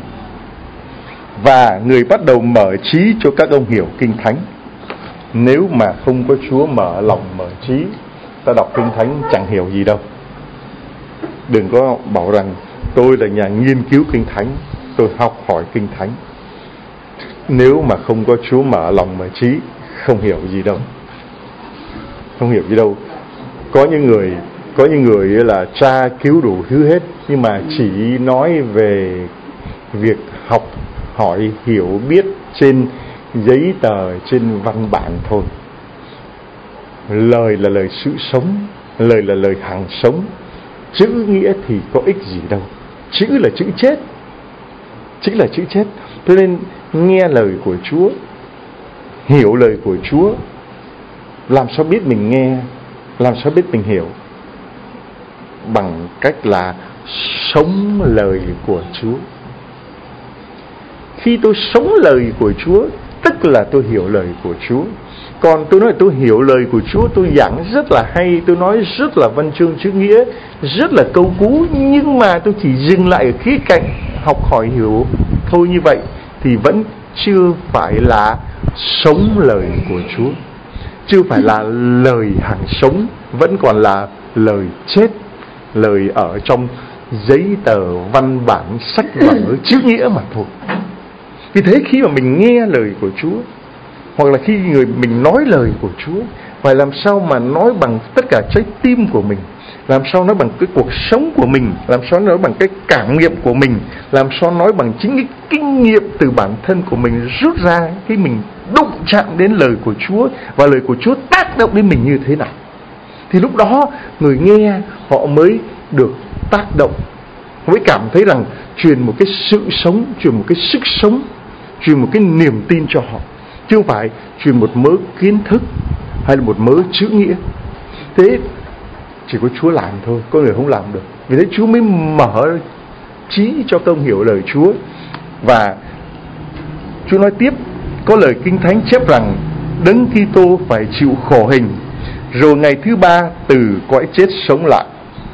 Và người bắt đầu mở trí cho các ông hiểu Kinh Thánh. Nếu mà không có Chúa mở lòng mở trí, ta đọc Kinh Thánh chẳng hiểu gì đâu. Đừng có bảo rằng tôi là nhà nghiên cứu Kinh Thánh, tôi học hỏi Kinh Thánh. Nếu mà không có Chúa mở lòng mở trí, không hiểu gì đâu. Không hiểu gì đâu. Có những người là tra cứu đủ thứ hết, nhưng mà chỉ nói về việc học hỏi hiểu biết trên giấy tờ, trên văn bản thôi. Lời là lời sự sống, lời là lời hàng sống. Chữ nghĩa thì có ích gì đâu. Chữ là chữ chết. Chữ là chữ chết. Cho nên nghe lời của Chúa, hiểu lời của Chúa, làm sao biết mình nghe, làm sao biết mình hiểu? Bằng cách là sống lời của Chúa. Khi tôi sống lời của Chúa, tức là tôi hiểu lời của Chúa. Còn tôi nói tôi hiểu lời của Chúa, tôi giảng rất là hay, tôi nói rất là văn chương chữ nghĩa, rất là câu cú, nhưng mà tôi chỉ dừng lại ở khía cạnh học hỏi hiểu thôi, như vậy thì vẫn chưa phải là sống lời của Chúa, chưa phải là lời hàng sống, vẫn còn là lời chết, lời ở trong giấy tờ, văn bản, sách vở, chữ nghĩa mà thôi. Vì thế khi mà mình nghe lời của Chúa, hoặc là khi mình nói lời của Chúa, phải làm sao mà nói bằng tất cả trái tim của mình, làm sao nói bằng cái cuộc sống của mình, làm sao nói bằng cái cảm nghiệm của mình, làm sao nói bằng chính cái kinh nghiệm từ bản thân của mình rút ra khi mình đụng chạm đến lời của Chúa, và lời của Chúa tác động đến mình như thế nào. Thì lúc đó người nghe họ mới được tác động, mới cảm thấy rằng truyền một cái sự sống, truyền một cái sức sống, truyền một cái niềm tin cho họ, chứ không phải truyền một mớ kiến thức hay là một mớ chữ nghĩa. Thế chỉ có Chúa làm thôi, con người không làm được. Vì thế Chúa mới mở trí cho công hiểu lời Chúa. Và Chúa nói tiếp, có lời Kinh Thánh chép rằng Đấng Kitô phải chịu khổ hình, rồi ngày thứ ba từ cõi chết sống lại.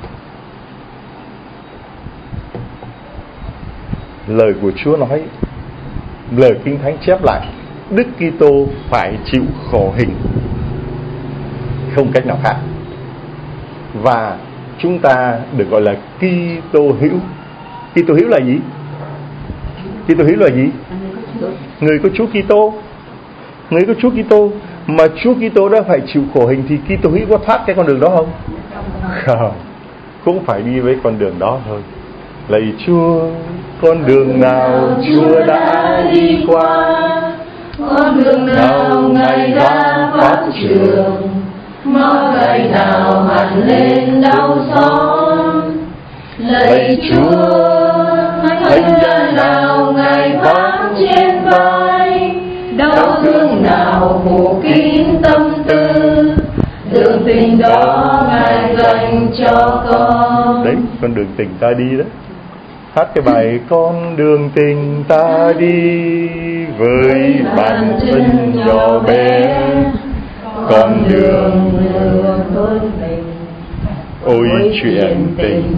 Lời của Chúa nói, lời Kinh Thánh chép lại, Đức Kitô phải chịu khổ hình, không cách nào khác. Và chúng ta được gọi là Kitô hữu. Kitô hữu là gì? Kitô hữu là gì? Người có Chúa Kitô. Người có Chúa Kitô. Mà Chúa Kitô đã phải chịu khổ hình thì Kitô hữu có thoát cái con đường đó không? Không, cũng phải đi với con đường đó thôi. Lạy Chúa, con đường nào Chúa đã đi qua, con đường nào Ngài ra phát trường, ngõ gậy nào hẳn lên đau xót. Lạy Chúa, thánh giá nào Ngài vác trên vai, đau thương nào phủ kín tâm tư, đường tình đó Ngài dành cho con. Đấy, con đường tình ta đi đó. Hát cái bài con đường tình ta đi với bản thân nhỏ bé, con đường tôi mình, ôi chuyện tình.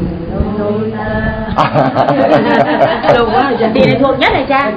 Đúng quá, đi này thuộc nhất này cha.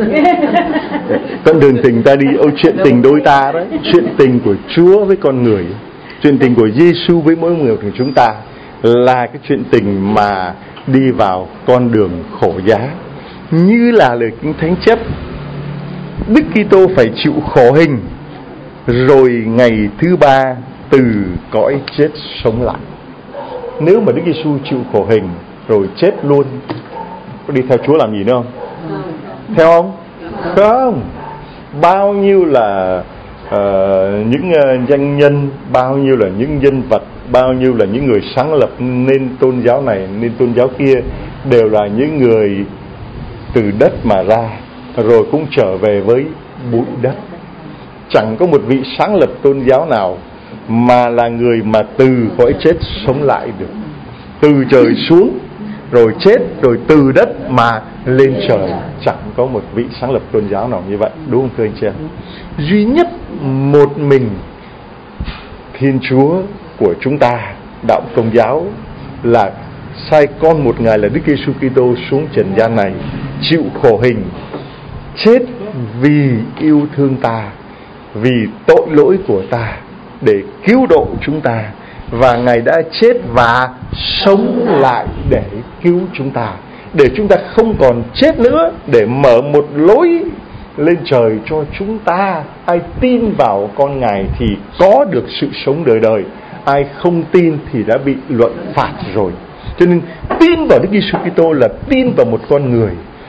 Con đường tình ta đi, ôi chuyện tình đôi ta đấy, chuyện tình của Chúa với con người, chuyện tình của Giêsu với mỗi người của chúng ta là cái chuyện tình mà đi vào con đường khổ giá. Như là lời Kinh Thánh chép, Đức Kitô phải chịu khổ hình, rồi ngày thứ ba từ cõi chết sống lại. Nếu mà Đức Giêsu chịu khổ hình rồi chết luôn, có đi theo Chúa làm gì nữa không? Theo không? Không. Bao nhiêu là những danh nhân, bao nhiêu là những nhân vật, bao nhiêu là những người sáng lập nên tôn giáo này, nên tôn giáo kia, đều là những người từ đất mà ra, rồi cũng trở về với bụi đất. Chẳng có một vị sáng lập tôn giáo nào mà là người mà từ cõi chết sống lại được. Từ trời xuống, rồi chết, rồi từ đất mà lên trời. Chẳng có một vị sáng lập tôn giáo nào như vậy, đúng không thưa anh chị em? Duy nhất một mình Thiên Chúa của chúng ta, đạo Công giáo, là sai con một Ngài là Đức Giêsu Kitô xuống trần gian này, chịu khổ hình, chết vì yêu thương ta, vì tội lỗi của ta, để cứu độ chúng ta. Và Ngài đã chết và sống lại để cứu chúng ta, để chúng ta không còn chết nữa, để mở một lối lên trời cho chúng ta. Ai tin vào con Ngài thì có được sự sống đời đời, ai không tin thì đã bị luận phạt rồi. Cho nên tin vào Đức Giêsu Kitô là tin vào một con người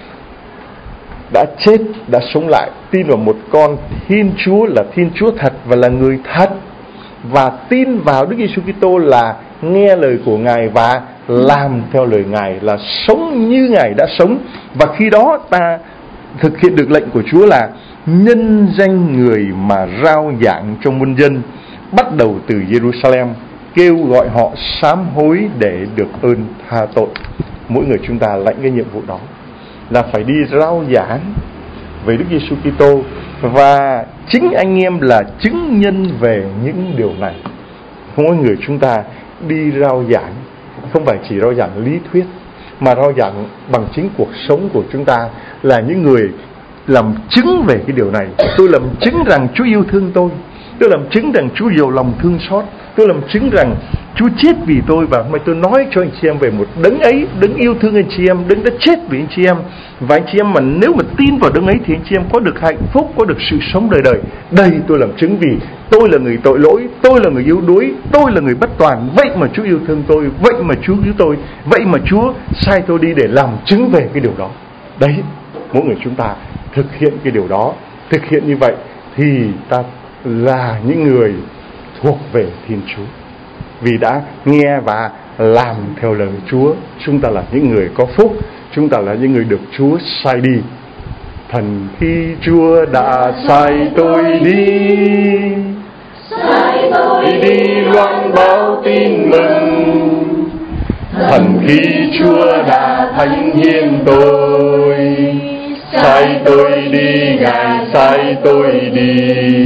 đã chết, đã sống lại. Tin vào một con Thiên Chúa là Thiên Chúa thật và là người thật. Và tin vào Đức Giêsu Kitô là nghe lời của Ngài và làm theo lời Ngài, là sống như Ngài đã sống. Và khi đó ta thực hiện được lệnh của Chúa là nhân danh người mà rao giảng trong muôn dân, bắt đầu từ Jerusalem, kêu gọi họ sám hối để được ơn tha tội. Mỗi người chúng ta lãnh cái nhiệm vụ đó là phải đi rao giảng về Đức Giêsu Kitô, và chính anh em là chứng nhân về những điều này. Mỗi người chúng ta đi rao giảng, không phải chỉ rao giảng lý thuyết, mà rao giảng bằng chính cuộc sống của chúng ta, là những người làm chứng về cái điều này. Tôi làm chứng rằng Chúa yêu thương tôi làm chứng rằng Chúa nhiều lòng thương xót, tôi làm chứng rằng Chúa chết vì tôi. Và hôm nay tôi nói cho anh chị em về một đấng ấy, đấng yêu thương anh chị em, đấng đã chết vì anh chị em. Và anh chị em mà nếu mà tin vào đấng ấy thì anh chị em có được hạnh phúc, có được sự sống đời đời. Đây tôi làm chứng vì tôi là người tội lỗi, tôi là người yếu đuối, tôi là người bất toàn. Vậy mà Chúa yêu thương tôi, vậy mà Chúa cứu tôi, vậy mà Chúa sai tôi đi để làm chứng về cái điều đó. Đấy, mỗi người chúng ta thực hiện cái điều đó. Thực hiện như vậy thì ta là những người thuộc về Thiên Chúa, vì đã nghe và làm theo lời Chúa. Chúng ta là những người có phúc, chúng ta là những người được Chúa sai đi. Thần khi Chúa đã sai tôi đi loan báo tin mừng. Thần khi Chúa đã thánh hiến tôi, sai tôi đi, Ngài sai tôi đi.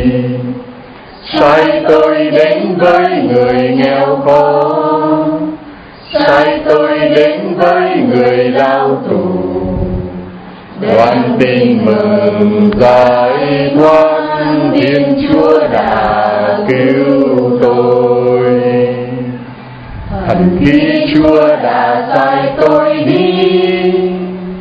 Sai tôi đến với người nghèo khó, sai tôi đến với người lao tù, đoan tin mừng giải thoát, Thiên Chúa đã cứu tôi. Thần khi Chúa đã sai tôi đi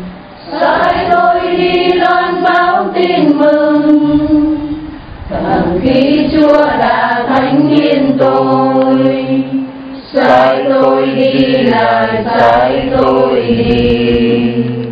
loan báo tin mừng. Thần khi Chúa đã thánh hiến tôi. Sai tôi đi, lại sai tôi đi.